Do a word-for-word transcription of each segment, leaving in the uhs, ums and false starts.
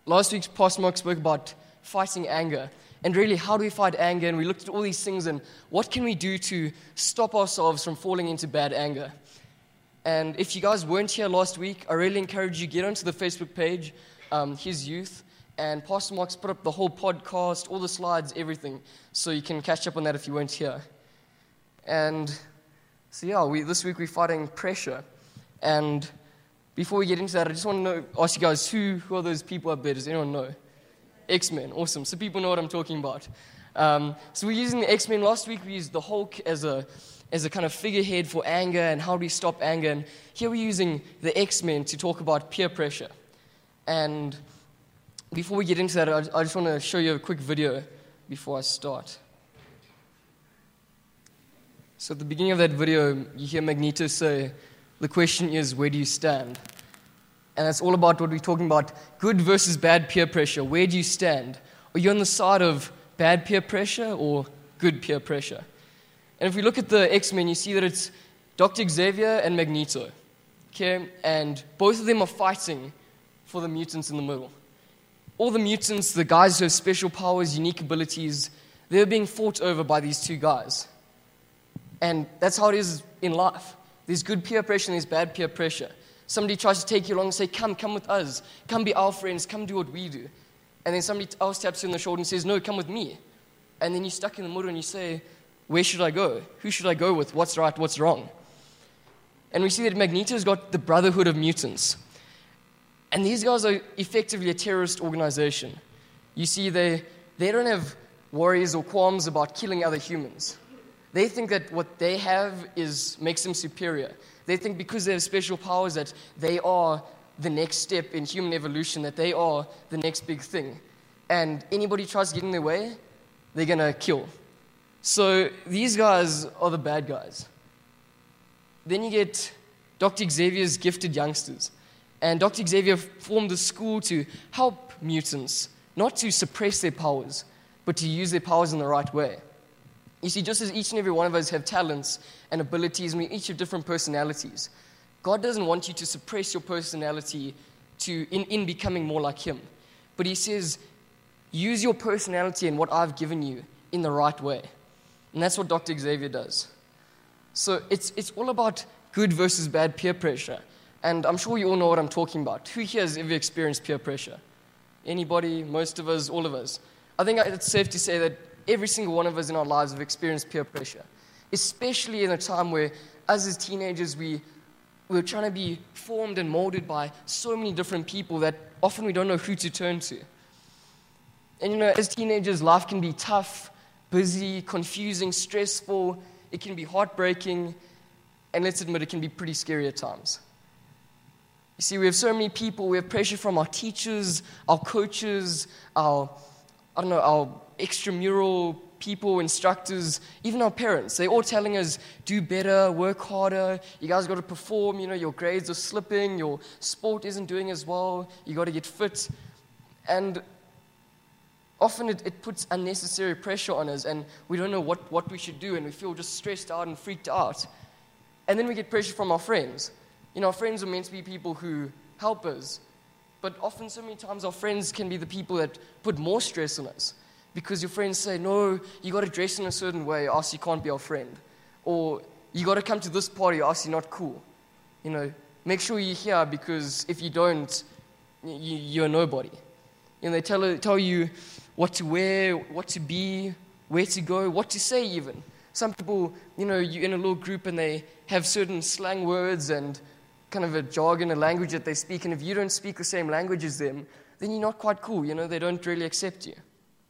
last week's Pastor Mark spoke about fighting anger. And really, how do we fight anger? And we looked at all these things and what can we do to stop ourselves from falling into bad anger? And if you guys weren't here last week, I really encourage you to get onto the Facebook page, um, His Youth, and Pastor Mark's put up the whole podcast, all the slides, everything, so you can catch up on that if you weren't here. And so yeah, we, this week we're fighting pressure. And before we get into that, I just want to know, ask you guys, who, who are those people up there? Does anyone know? X-Men, awesome. So people know what I'm talking about. Um, so we're using the X-Men. Last week we used the Hulk as a as a kind of figurehead for anger and how do we stop anger. And here we're using the X-Men to talk about peer pressure. And before we get into that, I, I just want to show you a quick video before I start. So at the beginning of that video, you hear Magneto say, the question is, where do you stand? And that's all about what we're talking about, good versus bad peer pressure. Where do you stand? Are you on the side of bad peer pressure or good peer pressure? And if we look at the X-Men, you see that it's Doctor Xavier and Magneto. Okay? And both of them are fighting for the mutants in the middle. All the mutants, the guys who have special powers, unique abilities, they're being fought over by these two guys. And that's how it is in life. There's good peer pressure and there's bad peer pressure. Somebody tries to take you along and say, come, come with us. Come be our friends. Come do what we do. And then somebody else taps you on the shoulder and says, no, come with me. And then you're stuck in the middle and you say, where should I go? Who should I go with? What's right? What's wrong? And we see that Magneto's got the Brotherhood of Mutants. And these guys are effectively a terrorist organization. You see, they, they don't have worries or qualms about killing other humans. They think that what they have is makes them superior. They think because they have special powers that they are the next step in human evolution, that they are the next big thing. And anybody tries to get in their way, they're going to kill. So these guys are the bad guys. Then you get Doctor Xavier's gifted youngsters. And Doctor Xavier formed a school to help mutants, not to suppress their powers, but to use their powers in the right way. You see, just as each and every one of us have talents and abilities, and we each have different personalities, God doesn't want you to suppress your personality to in, in becoming more like Him. But He says, use your personality and what I've given you in the right way. And that's what Doctor Xavier does. So it's it's all about good versus bad peer pressure. And I'm sure you all know what I'm talking about. Who here has ever experienced peer pressure? Anybody? Most of us? All of us? I think it's safe to say that every single one of us in our lives have experienced peer pressure, especially in a time where, us as teenagers, we, we're trying to be formed and molded by so many different people that often we don't know who to turn to. And you know, as teenagers, life can be tough, busy, confusing, stressful. It can be heartbreaking, and let's admit it can be pretty scary at times. You see, we have so many people, we have pressure from our teachers, our coaches, our, I don't know, our extramural people, instructors, even our parents. They're all telling us, do better, work harder, you guys got to perform, you know, your grades are slipping, your sport isn't doing as well, you got to get fit. And often it, it puts unnecessary pressure on us, and we don't know what, what we should do, and we feel just stressed out and freaked out. And then we get pressure from our friends. You know, our friends are meant to be people who help us, but often so many times our friends can be the people that put more stress on us. Because your friends say, no, you got to dress in a certain way, or else you can't be our friend. Or you got to come to this party, or else you're not cool. You know, make sure you're here, because if you don't, you, you're nobody. You know, they tell, tell you what to wear, what to be, where to go, what to say even. Some people, you know, you're in a little group and they have certain slang words and kind of a jargon, a language that they speak, and if you don't speak the same language as them, then you're not quite cool. You know, they don't really accept you.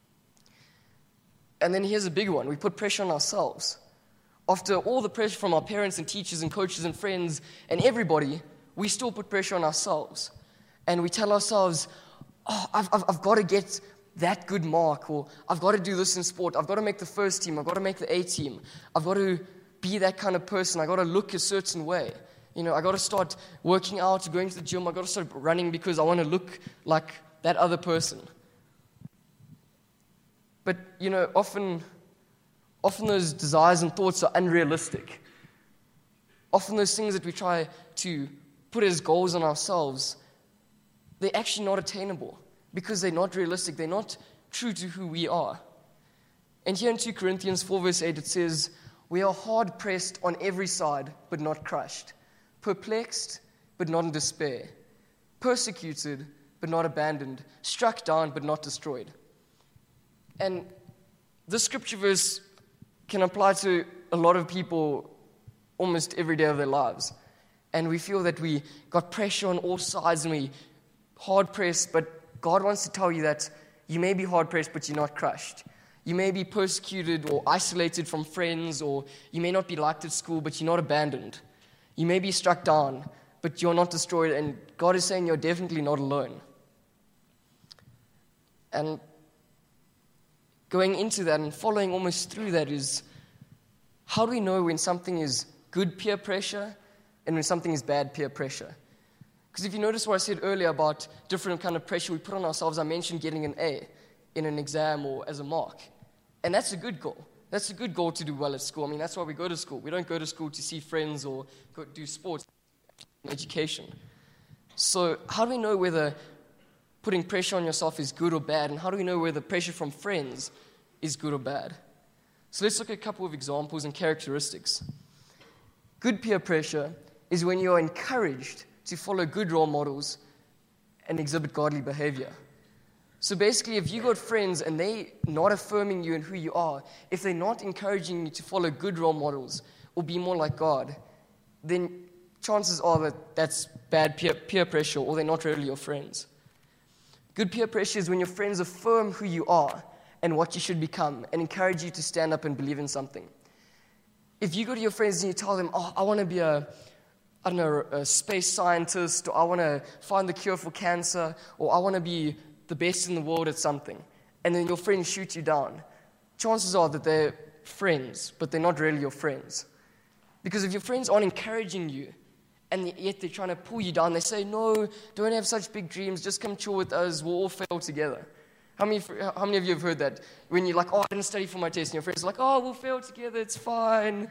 And then here's a big one. We put pressure on ourselves. After all the pressure from our parents and teachers and coaches and friends and everybody, we still put pressure on ourselves. And we tell ourselves, oh, I've, I've, I've got to get that good mark, or I've got to do this in sport. I've got to make the first team. I've got to make the A team. I've got to be that kind of person. I've got to look a certain way. You know, I've got to start working out, going to the gym. I've got to start running because I want to look like that other person. But, you know, often, often those desires and thoughts are unrealistic. Often those things that we try to put as goals on ourselves, they're actually not attainable. because they're not realistic. They're not true to who we are. And here in two Corinthians four verse eight, it says, "We are hard pressed on every side, but not crushed, perplexed, but not in despair, persecuted, but not abandoned, struck down, but not destroyed." And this scripture verse can apply to a lot of people almost every day of their lives. And we feel that we got pressure on all sides and we hard pressed, but God wants to tell you that you may be hard pressed, but you're not crushed. You may be persecuted or isolated from friends, or you may not be liked at school, but you're not abandoned. You may be struck down, but you're not destroyed, and God is saying you're definitely not alone. And going into that and following almost through that is, how do we know when something is good peer pressure and when something is bad peer pressure? Because if you notice what I said earlier about different kind of pressure we put on ourselves, I mentioned getting an A in an exam or as a mark. And that's a good goal. That's a good goal to do well at school. I mean, that's why we go to school. We don't go to school to see friends or go do sports, education. So how do we know whether putting pressure on yourself is good or bad? And how do we know whether pressure from friends is good or bad? So let's look at a couple of examples and characteristics. Good peer pressure is when you are encouraged to follow good role models and exhibit godly behavior. So basically, if you got friends and they not affirming you and who you are, if they're not encouraging you to follow good role models or be more like God, then chances are that that's bad peer, peer pressure, or they're not really your friends. Good peer pressure is when your friends affirm who you are and what you should become and encourage you to stand up and believe in something. If you go to your friends and you tell them, oh, I want to be a, I don't know, a space scientist, or I want to find the cure for cancer, or I want to be the best in the world at something, and then your friends shoot you down, chances are that they're friends, but they're not really your friends. Because if your friends aren't encouraging you, and yet they're trying to pull you down, they say, no, don't have such big dreams, just come chill with us, we'll all fail together. How many, how many of you have heard that? When you're like, oh, I didn't study for my test, and your friends are like, oh, we'll fail together, it's fine.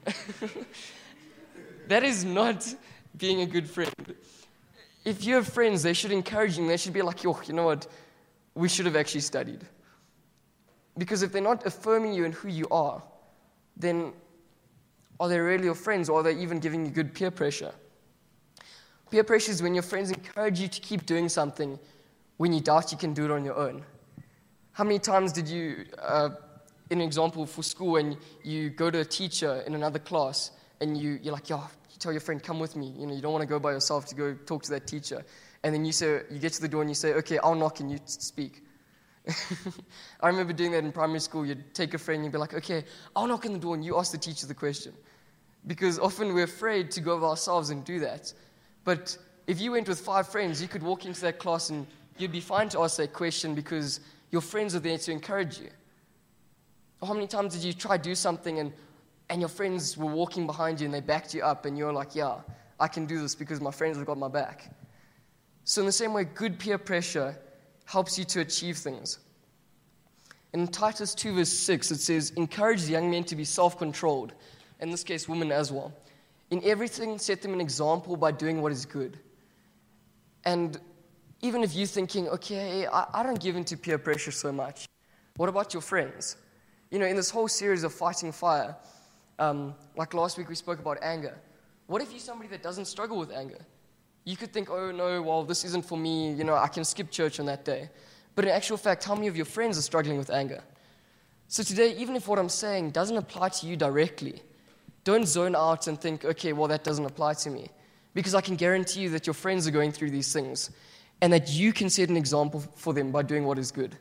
That is not being a good friend. If you have friends, they should encourage you. They should be like, yo, you know what? We should have actually studied. Because if they're not affirming you and who you are, then are they really your friends, or are they even giving you good peer pressure? Peer pressure is when your friends encourage you to keep doing something when you doubt you can do it on your own. How many times did you, uh, in an example for school, when you go to a teacher in another class and you, you're like, yo, you tell your friend, come with me. You know, you don't want to go by yourself to go talk to that teacher. And then you say, you get to the door and you say, okay, I'll knock and you speak. I remember doing that in primary school. You'd take a friend and you'd be like, okay, I'll knock on the door and you ask the teacher the question. Because often we're afraid to go of ourselves and do that. But if you went with five friends, you could walk into that class and you'd be fine to ask that question because your friends are there to encourage you. Or how many times did you try to do something and and your friends were walking behind you and they backed you up and you're like, yeah, I can do this because my friends have got my back. So in the same way, good peer pressure helps you to achieve things. In Titus two verse six, it says, encourage the young men to be self-controlled, in this case, women as well. In everything, set them an example by doing what is good. And even if you're thinking, okay, I, I don't give into peer pressure so much, what about your friends? You know, in this whole series of Fighting Fire, Um, like last week we spoke about anger. What if you're somebody that doesn't struggle with anger? You could think, oh no, well, this isn't for me, you know, I can skip church on that day. But in actual fact, how many of your friends are struggling with anger? So today, even if what I'm saying doesn't apply to you directly, don't zone out and think, okay, well, that doesn't apply to me. Because I can guarantee you that your friends are going through these things and that you can set an example for them by doing what is good.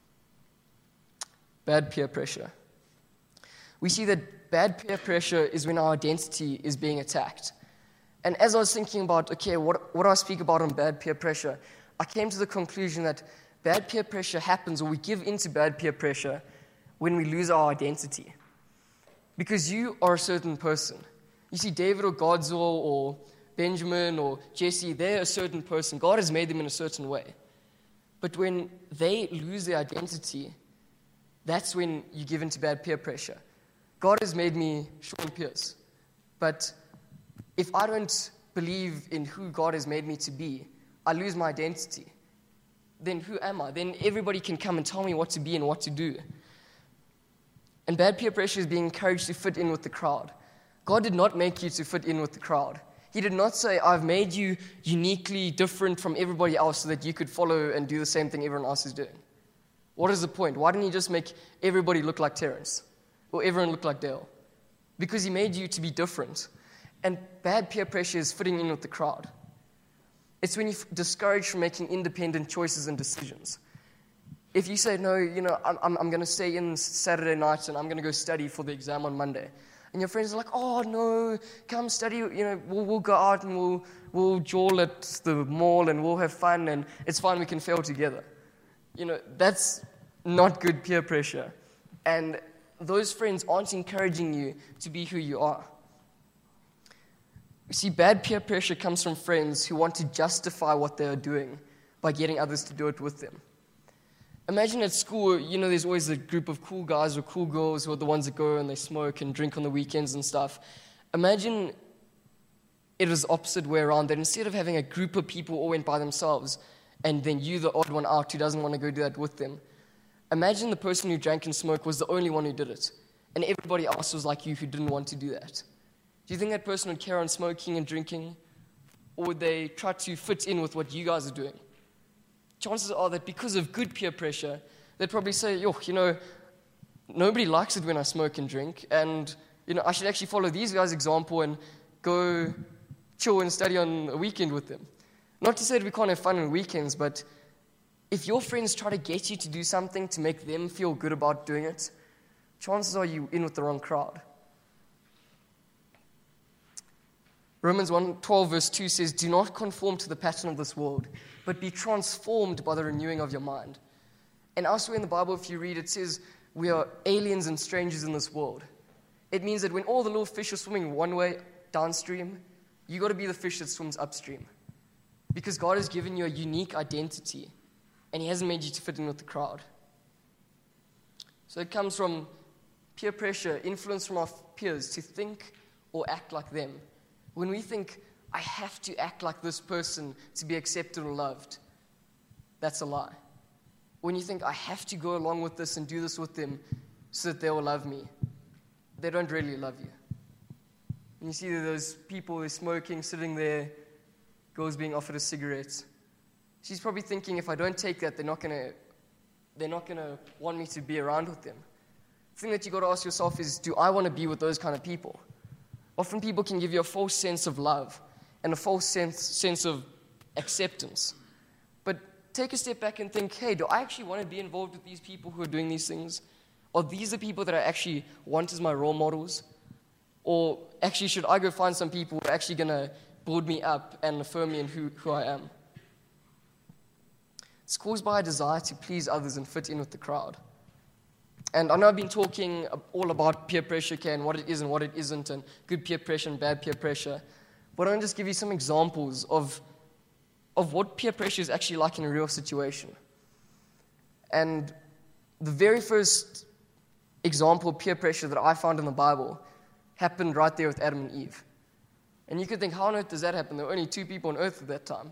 Bad peer pressure. We see that bad peer pressure is when our identity is being attacked. And as I was thinking about, okay, what, what do I speak about on bad peer pressure, I came to the conclusion that bad peer pressure happens, or we give into bad peer pressure, when we lose our identity. Because you are a certain person. You see, David or Godzilla or Benjamin or Jesse, they're a certain person. God has made them in a certain way. But when they lose their identity, that's when you give into bad peer pressure. God has made me Sean Pierce, but if I don't believe in who God has made me to be, I lose my identity. then who am I? Then everybody can come and tell me what to be and what to do. And bad peer pressure is being encouraged to fit in with the crowd. God did not make you to fit in with the crowd. He did not say, I've made you uniquely different from everybody else so that you could follow and do the same thing everyone else is doing. What is the point? Why didn't he just make everybody look like Terrence? Or everyone look like Dale? Because he made you to be different. And bad peer pressure is fitting in with the crowd. It's when you're discouraged from making independent choices and decisions. If you say, no, you know, I'm, I'm, I'm going to stay in Saturday night and I'm going to go study for the exam on Monday. And your friends are like, oh, no, come study, you know, we'll, we'll go out and we'll, we'll jawl at the mall and we'll have fun and it's fine, we can fail together. You know, that's not good peer pressure. And those friends aren't encouraging you to be who you are. You see, bad peer pressure comes from friends who want to justify what they are doing by getting others to do it with them. Imagine at school, you know, there's always a group of cool guys or cool girls who are the ones that go and they smoke and drink on the weekends and stuff. Imagine it was the opposite way around, that instead of having a group of people all went by themselves and then you, the odd one out who doesn't want to go do that with them. Imagine the person who drank and smoked was the only one who did it, and everybody else was like you who didn't want to do that. Do you think that person would carry on smoking and drinking? Or would they try to fit in with what you guys are doing? Chances are that because of good peer pressure, they'd probably say, yo, you know, nobody likes it when I smoke and drink, and, you know, I should actually follow these guys' example and go chill and study on a weekend with them. Not to say that we can't have fun on weekends, but if your friends try to get you to do something to make them feel good about doing it, chances are you're in with the wrong crowd. Romans one twelve verse two says, do not conform to the pattern of this world, but be transformed by the renewing of your mind. And elsewhere in the Bible, if you read, it says, we are aliens and strangers in this world. It means that when all the little fish are swimming one way downstream, you got to be the fish that swims upstream. Because God has given you a unique identity, and he hasn't made you to fit in with the crowd. So it comes from peer pressure, influence from our peers to think or act like them. When we think, I have to act like this person to be accepted or loved, that's a lie. When you think, I have to go along with this and do this with them so that they will love me, they don't really love you. And you see those people, they're smoking, sitting there, girls being offered a cigarette. She's probably thinking, if I don't take that, they're not going to they're not going to want me to be around with them. The thing that you got to ask yourself is, do I want to be with those kind of people? Often people can give you a false sense of love and a false sense, sense of acceptance. But take a step back and think, hey, do I actually want to be involved with these people who are doing these things? Are these the people that I actually want as my role models? Or actually, should I go find some people who are actually going to build me up and affirm me in who, who I am? It's caused by a desire to please others and fit in with the crowd. And I know I've been talking all about peer pressure, okay, and what it is and what it isn't, and good peer pressure and bad peer pressure. But I want to just give you some examples of, of what peer pressure is actually like in a real situation. And the very first example of peer pressure that I found in the Bible happened right there with Adam and Eve. And you could think, how on earth does that happen? There were only two people on earth at that time.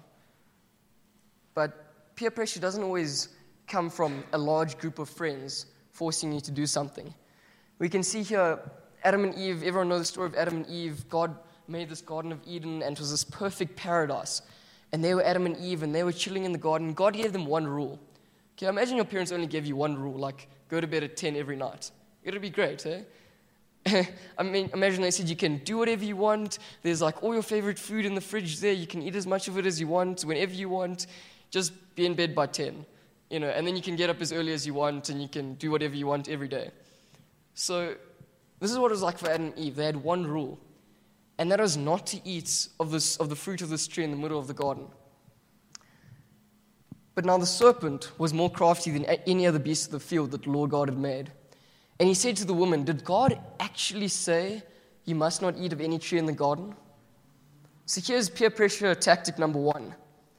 But peer pressure doesn't always come from a large group of friends forcing you to do something. We can see here Adam and Eve. Everyone knows the story of Adam and Eve. God made this Garden of Eden, and it was this perfect paradise. And they were Adam and Eve, and they were chilling in the garden. God gave them one rule. Okay, imagine your parents only gave you one rule, like go to bed at ten every night. It would be great, eh? I mean, imagine they said you can do whatever you want. There's like all your favorite food in the fridge there. You can eat as much of it as you want, whenever you want. Just be in bed by ten. You know, and then you can get up as early as you want, and you can do whatever you want every day. So this is what it was like for Adam and Eve. They had one rule, and that was not to eat of this of the fruit of this tree in the middle of the garden. But now the serpent was more crafty than any other beast of the field that the Lord God had made. And he said to the woman, did God actually say you must not eat of any tree in the garden? So here's peer pressure tactic number one.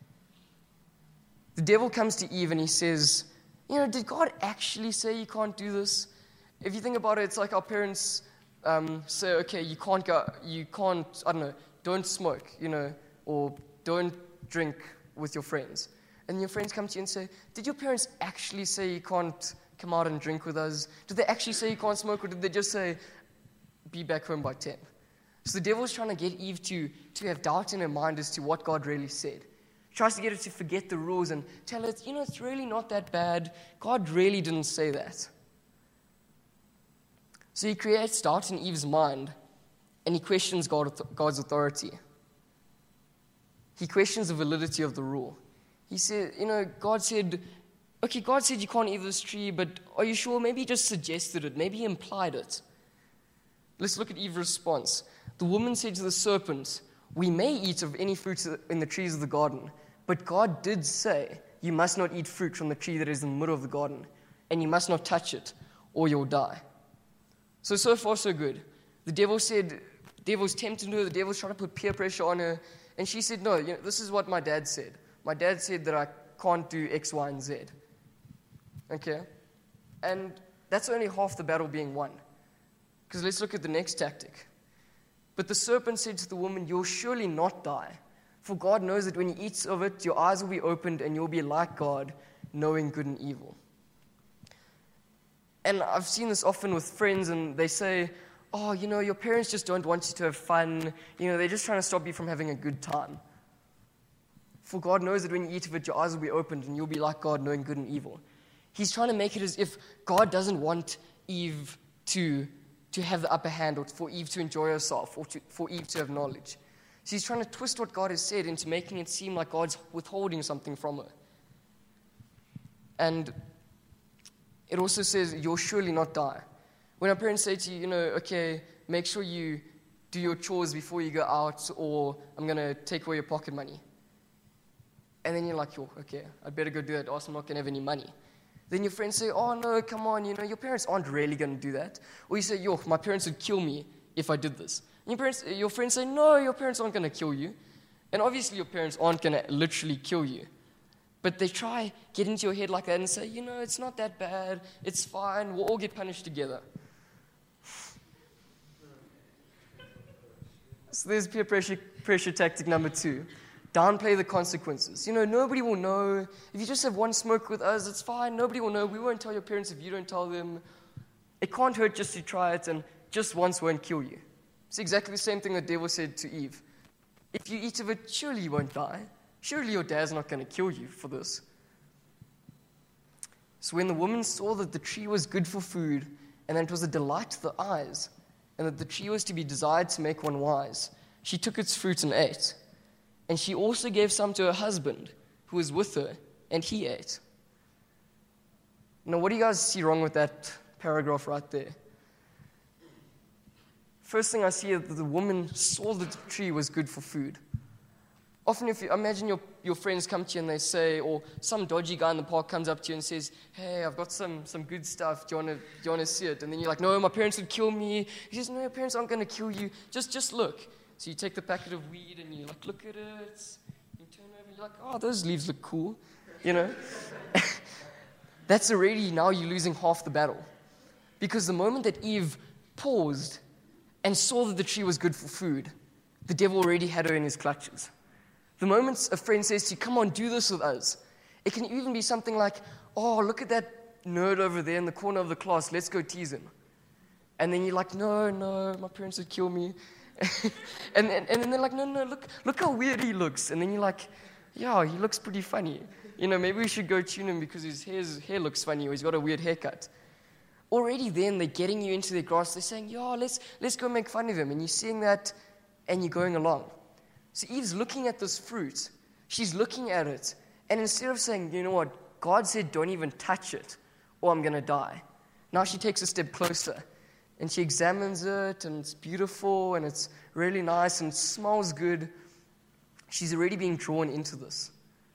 The devil comes to Eve and he says, you know, did God actually say you can't do this? If you think about it, it's like our parents um, say, okay, you can't go, you can't, I don't know, don't smoke, you know, or don't drink with your friends. and your friends come to you and say, did your parents actually say you can't come out and drink with us? Did they actually say you can't smoke, or did they just say, be back home by ten? So the devil's trying to get Eve to, to have doubt in her mind as to what God really said. Tries to get her to forget the rules and tell her, you know, it's really not that bad. God really didn't say that. So he creates doubt in Eve's mind, and he questions God, God's authority. He questions the validity of the rule. He said, you know, God said, okay, God said you can't eat this tree, but are you sure? Maybe he just suggested it. Maybe he implied it. Let's look at Eve's response. The woman said to the serpent, we may eat of any fruit in the trees of the garden, but God did say, you must not eat fruit from the tree that is in the middle of the garden, and you must not touch it, or you'll die. So, so far, so good. The devil said, the devil's tempting her, the devil's trying to put peer pressure on her, and she said, no, you know, this is what my dad said. My dad said that I can't do X, Y, and Z. Okay? And that's only half the battle being won. Because let's look at the next tactic. But the serpent said to the woman, you'll surely not die. For God knows that when you eat of it, your eyes will be opened and you'll be like God, knowing good and evil. And I've seen this often with friends, and they say, oh, you know, your parents just don't want you to have fun. You know, they're just trying to stop you from having a good time. For God knows that when you eat of it, your eyes will be opened and you'll be like God, knowing good and evil. He's trying to make it as if God doesn't want Eve to, to have the upper hand, or for Eve to enjoy herself, or to, for Eve to have knowledge. So he's trying to twist what God has said into making it seem like God's withholding something from her. And it also says, you'll surely not die. When our parents say to you, you know, okay, make sure you do your chores before you go out, or I'm going to take away your pocket money. And then you're like, yo, okay, I better go do that, or else I'm not going to have any money. Then your friends say, oh, no, come on, you know, your parents aren't really going to do that. Or you say, yo, my parents would kill me if I did this. And your, parents, your friends say, no, your parents aren't going to kill you. And obviously your parents aren't going to literally kill you. But they try get into your head like that and say, you know, it's not that bad, it's fine, we'll all get punished together. So there's peer pressure, pressure tactic number two. Downplay the consequences. You know, nobody will know. If you just have one smoke with us, it's fine. Nobody will know. We won't tell your parents if you don't tell them. It can't hurt just to try it, and just once won't kill you. It's exactly the same thing the devil said to Eve. If you eat of it, surely you won't die. Surely your dad's not going to kill you for this. So when the woman saw that the tree was good for food, and that it was a delight to the eyes, and that the tree was to be desired to make one wise, she took its fruit and ate. And she also gave some to her husband, who was with her, and he ate. Now, what do you guys see wrong with that paragraph right there? First thing I see is that the woman saw that the tree was good for food. Often, if you imagine your, your friends come to you and they say, or some dodgy guy in the park comes up to you and says, hey, I've got some, some good stuff, do you want to do you want to see it? And then you're like, no, my parents would kill me. He says, no, your parents aren't going to kill you, just, just look. So you take the packet of weed and you like, look at it. You turn over and you're like, oh, those leaves look cool. You know? That's already, now you're losing half the battle. Because the moment that Eve paused and saw that the tree was good for food, the devil already had her in his clutches. The moment a friend says to you, come on, do this with us, it can even be something like, oh, look at that nerd over there in the corner of the class, let's go tease him. And then you're like, no, no, my parents would kill me. and, and and then they're like, no, no, look, look how weird he looks. And then you're like, yeah, he looks pretty funny. You know, maybe we should go tune him because his, hair, his hair looks funny, or he's got a weird haircut. Already then, they're getting you into their grass. They're saying, yeah, let's, let's go make fun of him. And you're seeing that, and you're going along. So Eve's looking at this fruit. She's looking at it. And instead of saying, you know what, God said don't even touch it, or I'm going to die. Now she takes a step closer. And she examines it, and it's beautiful, and it's really nice, and it smells good. She's already being drawn into this.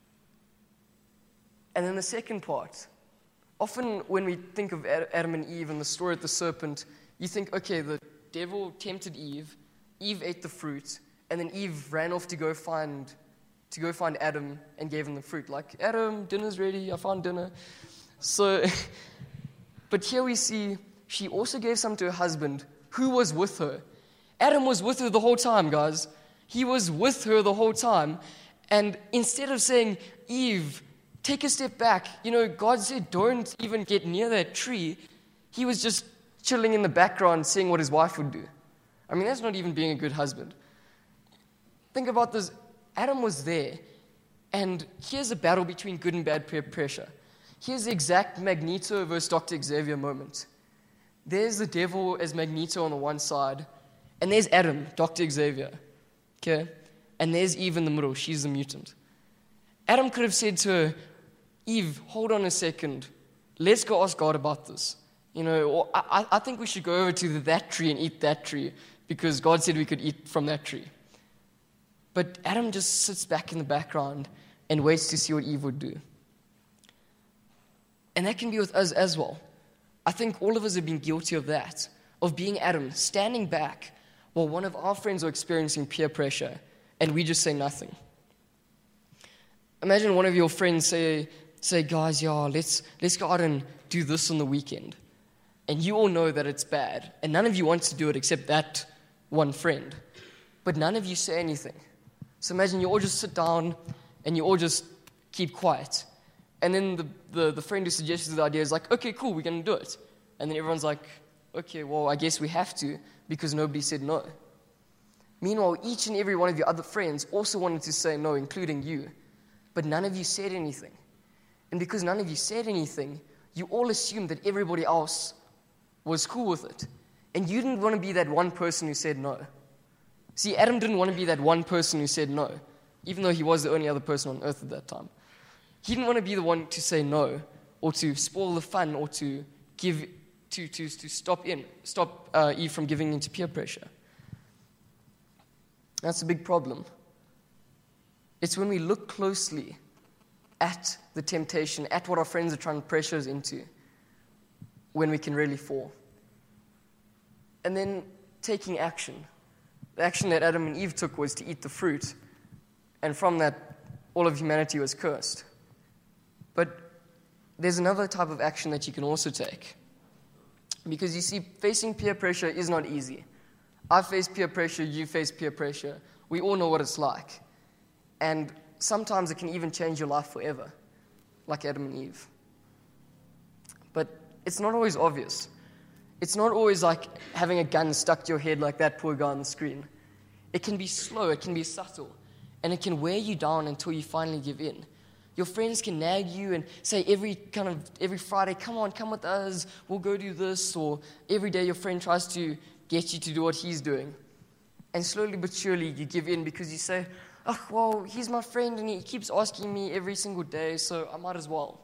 And then the second part. Often when we think of Adam and Eve and the story of the serpent, you think, okay, the devil tempted Eve, Eve ate the fruit, and then Eve ran off to go find to go find Adam and gave him the fruit. Like, Adam, dinner's ready, I found dinner. So, but here we see she also gave some to her husband, who was with her. Adam was with her the whole time, guys. He was with her the whole time. And instead of saying, Eve, take a step back. You know, God said, don't even get near that tree. He was just chilling in the background, seeing what his wife would do. I mean, that's not even being a good husband. Think about this. Adam was there, and here's a battle between good and bad peer pressure. Here's the exact Magneto versus Doctor Xavier moment. There's the devil as Magneto on the one side, and there's Adam, Doctor Xavier. Okay? And there's Eve in the middle. She's the mutant. Adam could have said to her, Eve, hold on a second. Let's go ask God about this. You know, or I, I think we should go over to that tree and eat that tree because God said we could eat from that tree. But Adam just sits back in the background and waits to see what Eve would do. And that can be with us as well. I think all of us have been guilty of that, of being Adam, standing back while one of our friends are experiencing peer pressure and we just say nothing. Imagine one of your friends say, say guys, yeah, let's, let's go out and do this on the weekend. And you all know that it's bad, and none of you want to do it except that one friend. But none of you say anything. So imagine you all just sit down and you all just keep quiet. And then the, the, the friend who suggested the idea is like, okay, cool, we're going to do it. And then everyone's like, okay, well, I guess we have to because nobody said no. Meanwhile, each and every one of your other friends also wanted to say no, including you. But none of you said anything. And because none of you said anything, you all assumed that everybody else was cool with it. And you didn't want to be that one person who said no. See, Adam didn't want to be that one person who said no, even though he was the only other person on earth at that time. He didn't want to be the one to say no, or to spoil the fun, or to give, to to to stop in, stop uh, Eve from giving into peer pressure. That's a big problem. It's when we look closely at the temptation, at what our friends are trying to pressure us into, when we can really fall. And then taking action. The action that Adam and Eve took was to eat the fruit, and from that, all of humanity was cursed. But there's another type of action that you can also take. Because you see, facing peer pressure is not easy. I face peer pressure, you face peer pressure. We all know what it's like. And sometimes it can even change your life forever, like Adam and Eve. But it's not always obvious. It's not always like having a gun stuck to your head like that poor guy on the screen. It can be slow, it can be subtle, and it can wear you down until you finally give in. Your friends can nag you and say every kind of every Friday, come on, come with us, we'll go do this, or every day your friend tries to get you to do what he's doing. And slowly but surely you give in because you say, oh, well, he's my friend and he keeps asking me every single day, so I might as well.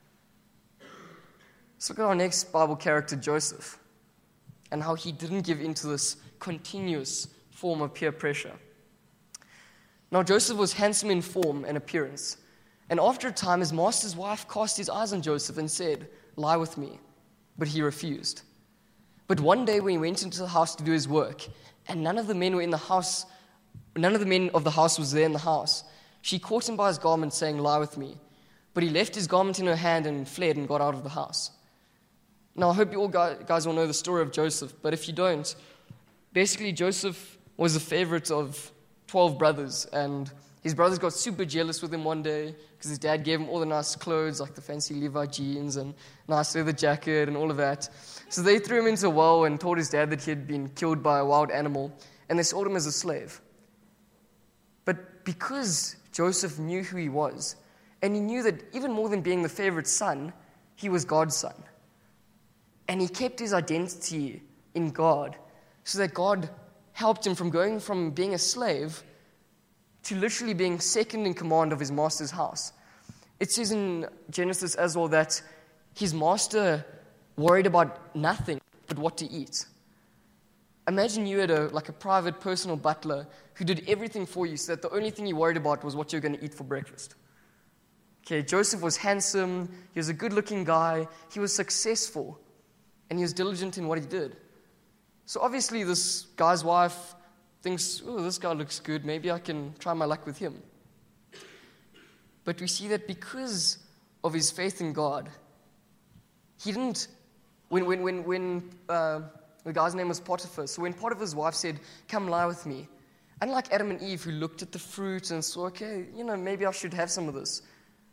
Let's look at our next Bible character, Joseph, and how he didn't give in to this continuous form of peer pressure. Now, Joseph was handsome in form and appearance, and after a time, his master's wife cast his eyes on Joseph and said, lie with me, but he refused. But one day when he went into the house to do his work, and none of the men were in the house, none of the men of the house was there in the house, she caught him by his garment, saying, lie with me. But he left his garment in her hand and fled and got out of the house. Now, I hope you all guys all know the story of Joseph, but if you don't, basically Joseph was the favorite of twelve brothers, and his brothers got super jealous with him one day because his dad gave him all the nice clothes, like the fancy Levi jeans and nice leather jacket and all of that. So they threw him into a well and told his dad that he had been killed by a wild animal, and they sold him as a slave. But because Joseph knew who he was, and he knew that even more than being the favorite son, he was God's son. And he kept his identity in God so that God helped him from going from being a slave to literally being second in command of his master's house. It says in Genesis as well that his master worried about nothing but what to eat. Imagine you had a like a private personal butler who did everything for you so that the only thing you worried about was what you're going to eat for breakfast. Okay, Joseph was handsome, he was a good-looking guy, he was successful, and he was diligent in what he did. So obviously this guy's wife thinks, oh, this guy looks good, maybe I can try my luck with him. But we see that because of his faith in God, he didn't, when when when, when uh, the guy's name was Potiphar, so when Potiphar's wife said, come lie with me, unlike Adam and Eve who looked at the fruit and saw, okay, you know, maybe I should have some of this,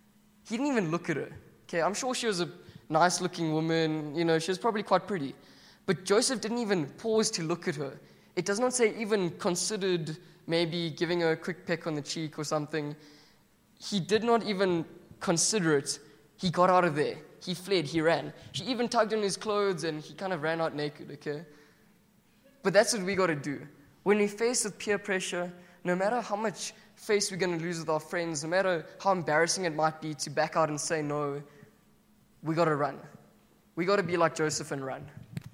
He didn't even look at her. Okay, I'm sure she was a nice-looking woman. You know, she was probably quite pretty. But Joseph didn't even pause to look at her. It does not say even considered maybe giving her a quick peck on the cheek or something. He did not even consider it. He got out of there. He fled. He ran. She even tugged on his clothes and he kind of ran out naked, okay? But that's what we got to do. When we're faced with peer pressure, no matter how much face we're going to lose with our friends, no matter how embarrassing it might be to back out and say no, we got to run. We got to be like Joseph and run.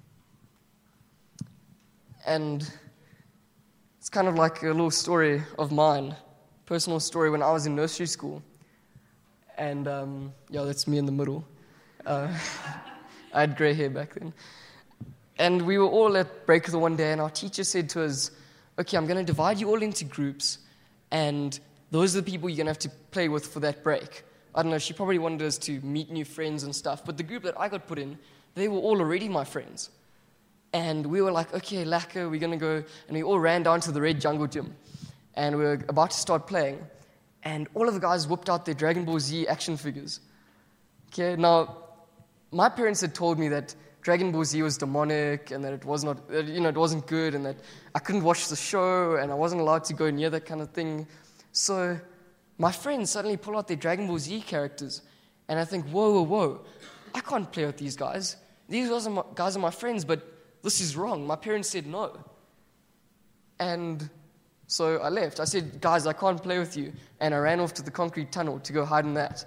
And it's kind of like a little story of mine, personal story when I was in nursery school. And, um, yeah, that's me in the middle. Uh, I had grey hair back then. And we were all at break the one day, and our teacher said to us, okay, I'm going to divide you all into groups, and those are the people you're going to have to play with for that break. I don't know, she probably wanted us to meet new friends and stuff, but the group that I got put in, they were all already my friends. And we were like, okay, lacquer, we're going to go, and we all ran down to the Red Jungle Gym, and we were about to start playing, and all of the guys whipped out their Dragon Ball Z action figures. Okay, now, my parents had told me that Dragon Ball Z was demonic, and that it was not, you know, it wasn't good, and that I couldn't watch the show, and I wasn't allowed to go near that kind of thing. So my friends suddenly pull out their Dragon Ball Z characters, and I think, whoa, whoa, whoa, I can't play with these guys. These guys are my, guys are my friends, but this is wrong. My parents said no. And so I left. I said, guys, I can't play with you. And I ran off to the concrete tunnel to go hide in that.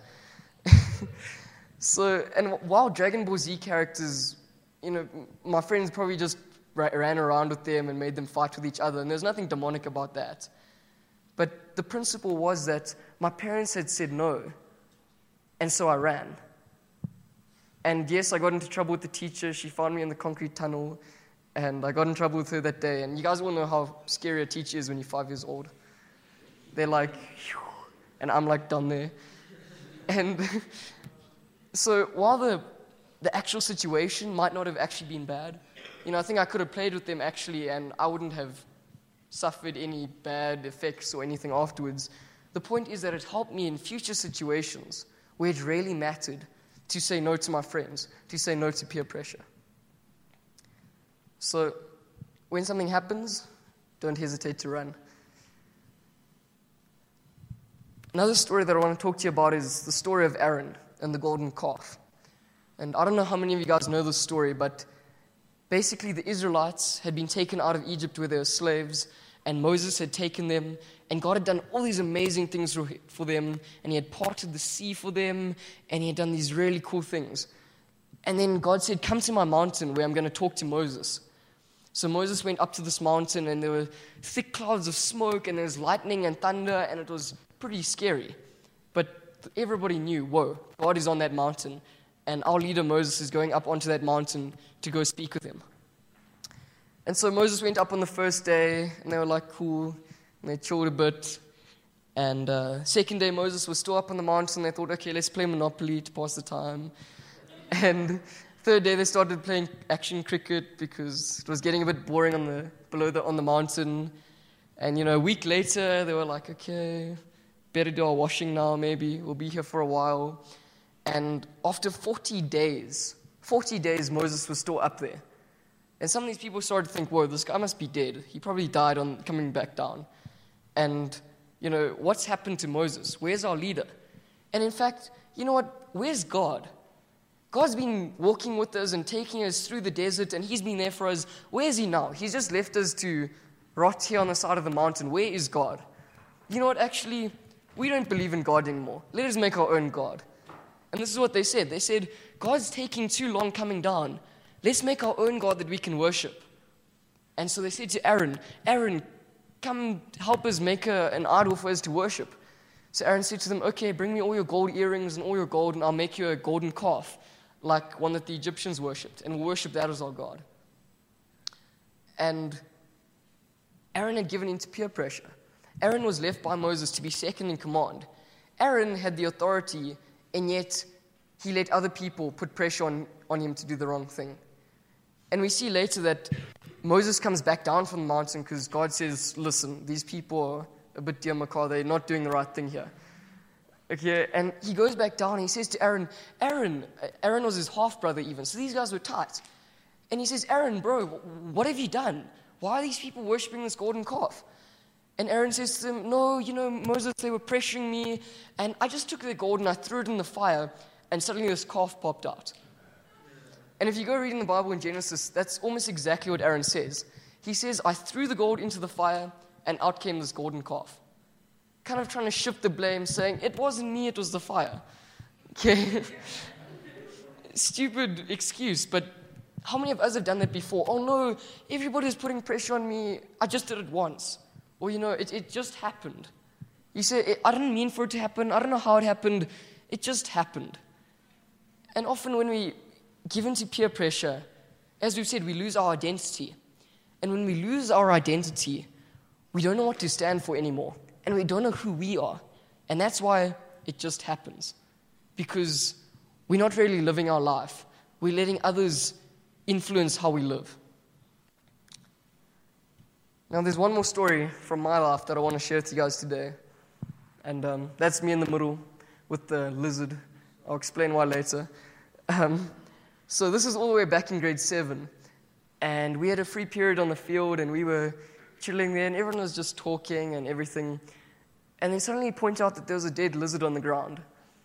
So, and while Dragon Ball Z characters, you know, my friends probably just ran around with them and made them fight with each other, and there's nothing demonic about that. But the principle was that my parents had said no, and so I ran. And yes, I got into trouble with the teacher. She found me in the concrete tunnel, and I got in trouble with her that day. And you guys all know how scary a teacher is when you're five years old. They're like, phew, and I'm like down there. And so while the the actual situation might not have actually been bad, you know, I think I could have played with them actually, and I wouldn't have suffered any bad effects or anything afterwards. The point is that it helped me in future situations where it really mattered to say no to my friends, to say no to peer pressure. So when something happens, don't hesitate to run. Another story that I want to talk to you about is the story of Aaron and the golden calf. And I don't know how many of you guys know this story, but basically the Israelites had been taken out of Egypt where they were slaves, and Moses had taken them, and God had done all these amazing things for them, and he had parted the sea for them, and he had done these really cool things. And then God said, come to my mountain where I'm going to talk to Moses. So Moses went up to this mountain, and there were thick clouds of smoke, and there was lightning and thunder, and it was pretty scary. But everybody knew, whoa, God is on that mountain, and our leader Moses is going up onto that mountain to go speak with him. And so Moses went up on the first day, and they were like, cool, and they chilled a bit. And uh, second day, Moses was still up on the mountain. They thought, okay, let's play Monopoly to pass the time. And third day, they started playing action cricket because it was getting a bit boring on the below the on the mountain. And you know, a week later, they were like, okay, better do our washing now. Maybe we'll be here for a while. And after forty days, forty days, Moses was still up there. And some of these people started to think, whoa, this guy must be dead. He probably died on coming back down. And, you know, what's happened to Moses? Where's our leader? And in fact, you know what? Where's God? God's been walking with us and taking us through the desert, and he's been there for us. Where is he now? He's just left us to rot here on the side of the mountain. Where is God? You know what? Actually, we don't believe in God anymore. Let us make our own God. And this is what they said. They said, God's taking too long coming down. Let's make our own God that we can worship. And so they said to Aaron, Aaron, come help us make a, an idol for us to worship. So Aaron said to them, okay, bring me all your gold earrings and all your gold, and I'll make you a golden calf, like one that the Egyptians worshipped, and we'll worship that as our God. And Aaron had given in to peer pressure. Aaron was left by Moses to be second in command. Aaron had the authority, and yet he let other people put pressure on, on him to do the wrong thing. And we see later that Moses comes back down from the mountain because God says, listen, these people are a bit dear Makar, they're not doing the right thing here. Okay, and he goes back down and he says to Aaron, Aaron, Aaron was his half-brother even, so these guys were tight. And he says, Aaron, bro, what have you done? Why are these people worshiping this golden calf? And Aaron says to them, no, you know, Moses, they were pressuring me, and I just took their gold and I threw it in the fire, and suddenly this calf popped out. And if you go reading the Bible in Genesis, that's almost exactly what Aaron says. He says, I threw the gold into the fire, and out came this golden calf. Kind of trying to shift the blame, saying, it wasn't me, it was the fire. Okay? Stupid excuse, but how many of us have done that before? Oh no, everybody's putting pressure on me. I just did it once. Or, you know, it, it just happened. You say, I didn't mean for it to happen. I don't know how it happened. It just happened. And often when we give into peer pressure, as we've said, we lose our identity. And when we lose our identity, we don't know what to stand for anymore. And we don't know who we are. And that's why it just happens. Because we're not really living our life. We're letting others influence how we live. Now, there's one more story from my life that I want to share with you guys today. And um, that's me in the middle with the lizard. I'll explain why later. Um, so this is all the way back in grade seven. And we had a free period on the field, and we were chilling there, and everyone was just talking and everything. And then suddenly point out that there was a dead lizard on the ground.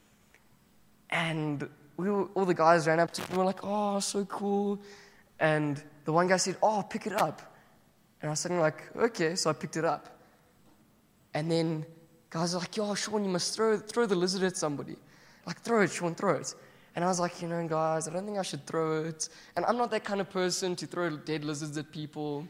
And we were, all the guys ran up to him and were like, oh, so cool. And the one guy said, oh, pick it up. And I was suddenly like, okay, so I picked it up. And then guys were like, yo, Sean, you must throw throw the lizard at somebody. Like, throw it, Sean, throw it. And I was like, you know, guys, I don't think I should throw it. And I'm not that kind of person to throw dead lizards at people.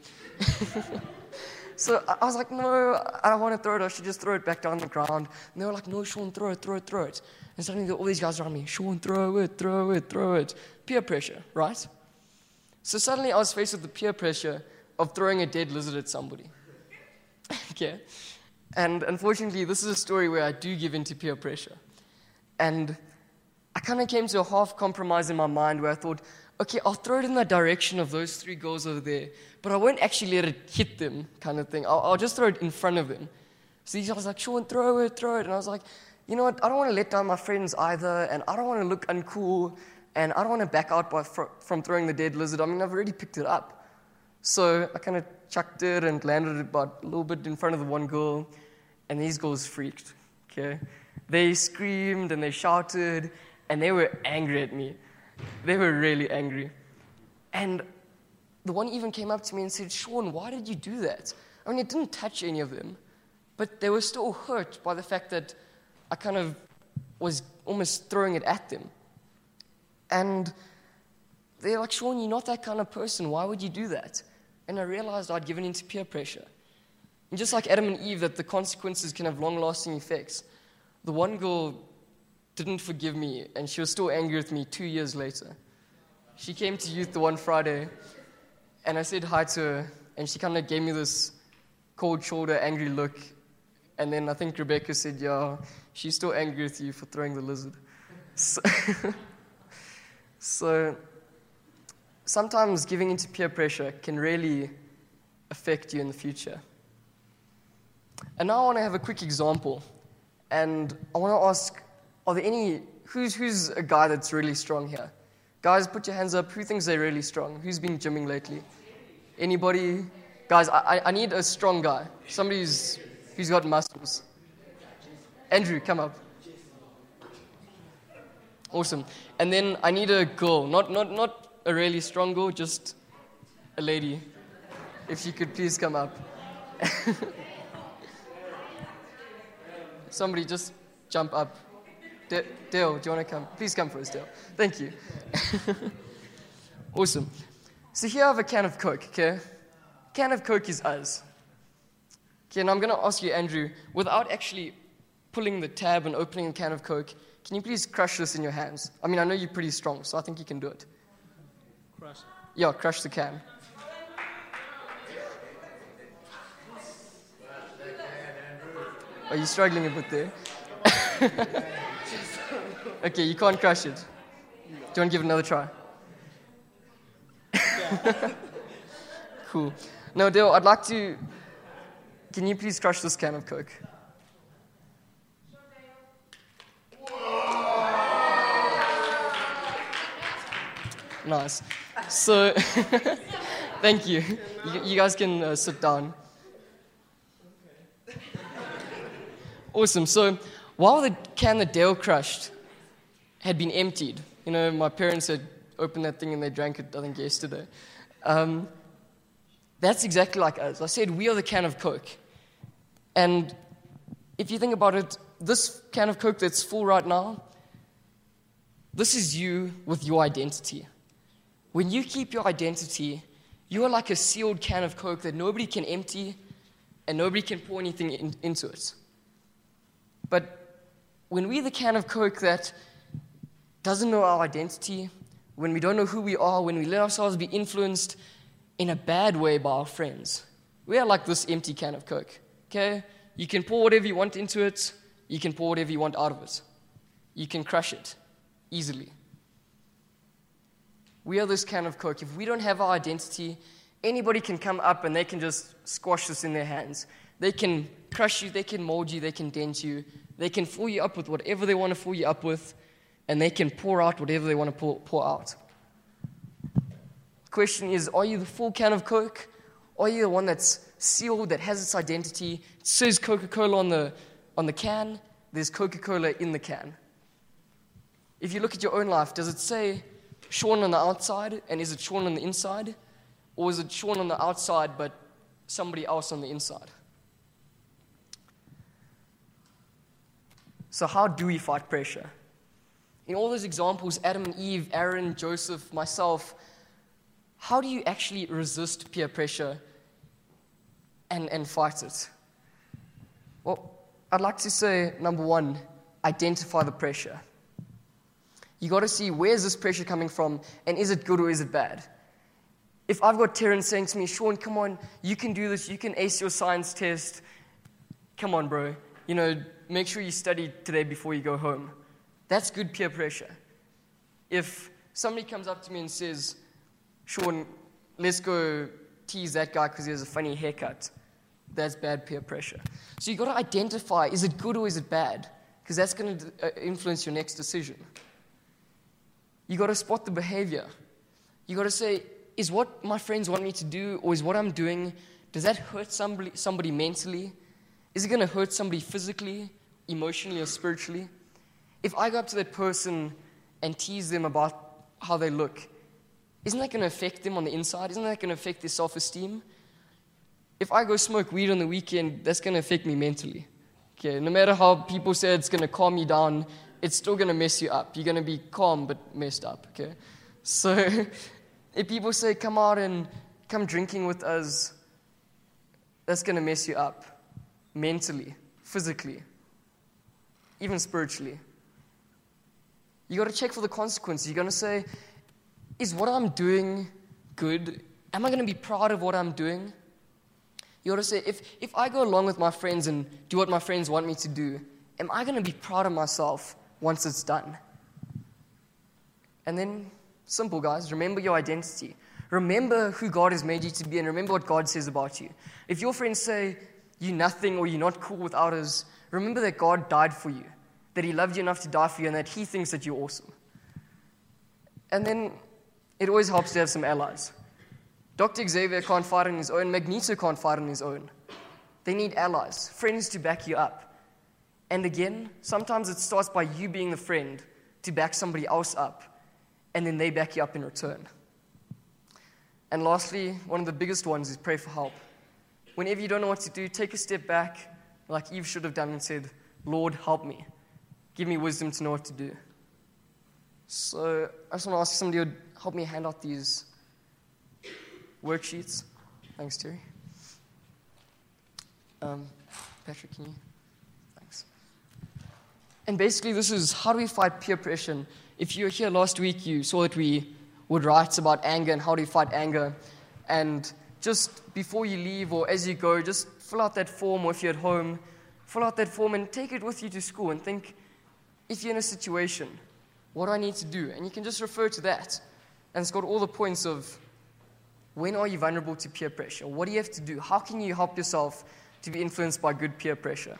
So I was like, no, I don't want to throw it. I should just throw it back down the ground. And they were like, no, Sean, throw it, throw it, throw it. And suddenly all these guys around me, Sean, throw it, throw it, throw it. Peer pressure, right? So suddenly I was faced with the peer pressure of throwing a dead lizard at somebody. Okay? And unfortunately, this is a story where I do give in to peer pressure. And I kind of came to a half compromise in my mind where I thought, okay, I'll throw it in the direction of those three girls over there, but I won't actually let it hit them, kind of thing. I'll, I'll just throw it in front of them. So these guys were like, Sean, throw it, throw it. And I was like, you know what, I don't want to let down my friends either, and I don't want to look uncool, and I don't want to back out by, fr- from throwing the dead lizard. I mean, I've already picked it up. So I kind of chucked it and landed it about a little bit in front of the one girl, and these girls freaked, okay? They screamed and they shouted, and they were angry at me. They were really angry. And the one even came up to me and said, Sean, why did you do that? I mean, it didn't touch any of them, but they were still hurt by the fact that I kind of was almost throwing it at them. And they're like, Sean, you're not that kind of person. Why would you do that? And I realized I'd given into peer pressure. And just like Adam and Eve, that the consequences can have long-lasting effects. The one girl didn't forgive me, and she was still angry with me two years later. She came to youth the one Friday, and I said hi to her, and she kind of gave me this cold shoulder, angry look. And then I think Rebecca said, yeah, she's still angry with you for throwing the lizard. So, so sometimes giving into peer pressure can really affect you in the future. And now I want to have a quick example. And I want to ask, are there any, who's, who's a guy that's really strong here? Guys, put your hands up. Who thinks they're really strong? Who's been gymming lately? Anybody? Guys, I, I need a strong guy. Somebody who's, who's got muscles. Andrew, come up. Awesome. And then I need a girl. Not, not, not a really strong girl, just a lady. If you could please come up. Somebody just jump up. D- Dale, do you want to come? Please come first, Dale. Thank you. Awesome. So here I have a can of Coke, okay? Can of Coke is us. Okay, and I'm going to ask you, Andrew, without actually pulling the tab and opening a can of Coke, can you please crush this in your hands? I mean, I know you're pretty strong, so I think you can do it. Crush. Yeah, crush the can. Are you struggling a bit there? Okay, you can't crush it. Do you want to give it another try? Cool. No, Dale, I'd like to... Can you please crush this can of Coke? Nice. So, thank you. you. You guys can uh, sit down. Awesome. So, while the can that Dale crushed had been emptied, you know, my parents had opened that thing and they drank it, I think, yesterday. Um, that's exactly like us. I said, we are the can of Coke. And if you think about it, this can of Coke that's full right now, this is you with your identity. When you keep your identity, you are like a sealed can of Coke that nobody can empty and nobody can pour anything in, into it. But when we're the can of Coke that doesn't know our identity, when we don't know who we are, when we let ourselves be influenced in a bad way by our friends, we are like this empty can of Coke, okay? You can pour whatever you want into it. You can pour whatever you want out of it. You can crush it easily. We are this can of Coke. If we don't have our identity, anybody can come up and they can just squash this in their hands. They can crush you, they can mold you, they can dent you, they can fill you up with whatever they want to fill you up with, and they can pour out whatever they want to pour, pour out. The question is, are you the full can of Coke? Or are you the one that's sealed, that has its identity? It says Coca-Cola on the, on the can, there's Coca-Cola in the can. If you look at your own life, does it say Sean on the outside, and is it Sean on the inside? Or is it Sean on the outside, but somebody else on the inside? So how do we fight pressure? In all those examples, Adam and Eve, Aaron, Joseph, myself, how do you actually resist peer pressure and, and fight it? Well, I'd like to say, number one, identify the pressure. You got to see, where's this pressure coming from, and is it good or is it bad? If I've got Terrence saying to me, Sean, come on, you can do this, you can ace your science test, come on, bro, you know, make sure you study today before you go home. That's good peer pressure. If somebody comes up to me and says, Sean, let's go tease that guy because he has a funny haircut, that's bad peer pressure. So you've got to identify, is it good or is it bad? Because that's going to influence your next decision. You got to spot the behavior. You got to say, is what my friends want me to do, or is what I'm doing, does that hurt somebody, somebody mentally? Is it going to hurt somebody physically, emotionally, or spiritually? If I go up to that person and tease them about how they look, isn't that going to affect them on the inside? Isn't that going to affect their self-esteem? If I go smoke weed on the weekend, that's going to affect me mentally. Okay, no matter how people say it's going to calm you down, it's still going to mess you up. You're going to be calm but messed up, okay? So if people say, come out and come drinking with us, that's going to mess you up mentally, physically, even spiritually. You got to check for the consequences. You're going to say, is what I'm doing good? Am I going to be proud of what I'm doing? You got to say, if, if I go along with my friends and do what my friends want me to do, am I going to be proud of myself once it's done? And then, simple, guys, remember your identity. Remember who God has made you to be, and remember what God says about you. If your friends say you're nothing or you're not cool without us, remember that God died for you, that He loved you enough to die for you, and that He thinks that you're awesome. And then it always helps to have some allies. Doctor Xavier can't fight on his own. Magneto can't fight on his own. They need allies, friends to back you up. And again, sometimes it starts by you being the friend to back somebody else up, and then they back you up in return. And lastly, one of the biggest ones is pray for help. Whenever you don't know what to do, take a step back, like Eve should have done, and said, Lord, help me. Give me wisdom to know what to do. So I just want to ask somebody to help me hand out these worksheets. Thanks, Terry. Um, Patrick, can you? Thanks. And basically, this is how do we fight peer pressure. If you were here last week, you saw that we would write about anger and how do you fight anger. And just before you leave or as you go, just fill out that form, or if you're at home, fill out that form and take it with you to school and think, if you're in a situation, what do I need to do? And you can just refer to that. And it's got all the points of when are you vulnerable to peer pressure? What do you have to do? How can you help yourself to be influenced by good peer pressure?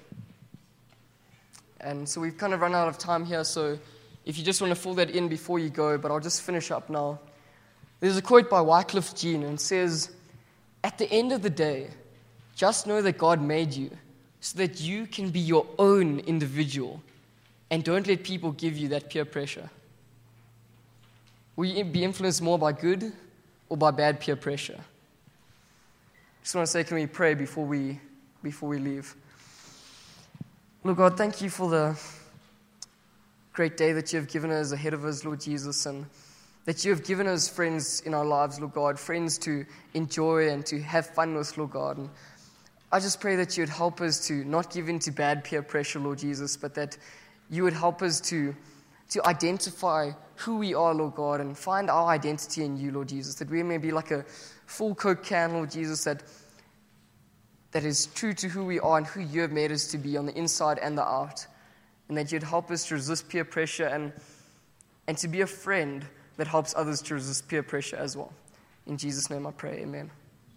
And so we've kind of run out of time here, so if you just want to fill that in before you go, but I'll just finish up now. There's a quote by Wycliffe Jean, and it says, "At the end of the day, just know that God made you so that you can be your own individual, and don't let people give you that peer pressure." Will you be influenced more by good or by bad peer pressure? Just want to say, can we pray before we before we leave? Lord God, thank you for the great day that you have given us ahead of us, Lord Jesus, and that you have given us friends in our lives, Lord God, friends to enjoy and to have fun with, Lord God. And I just pray that you would help us to not give in to bad peer pressure, Lord Jesus, but that you would help us to, to identify who we are, Lord God, and find our identity in you, Lord Jesus, that we may be like a full Coke can, Lord Jesus, that that is true to who we are and who you have made us to be on the inside and the out, and that you'd help us to resist peer pressure and, and to be a friend that helps others to resist peer pressure as well. In Jesus' name I pray, amen.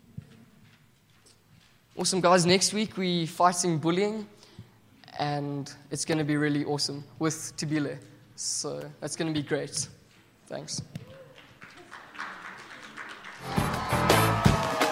Awesome, guys. Next week we're fighting bullying, and it's going to be really awesome with Tabile. So that's going to be great. Thanks.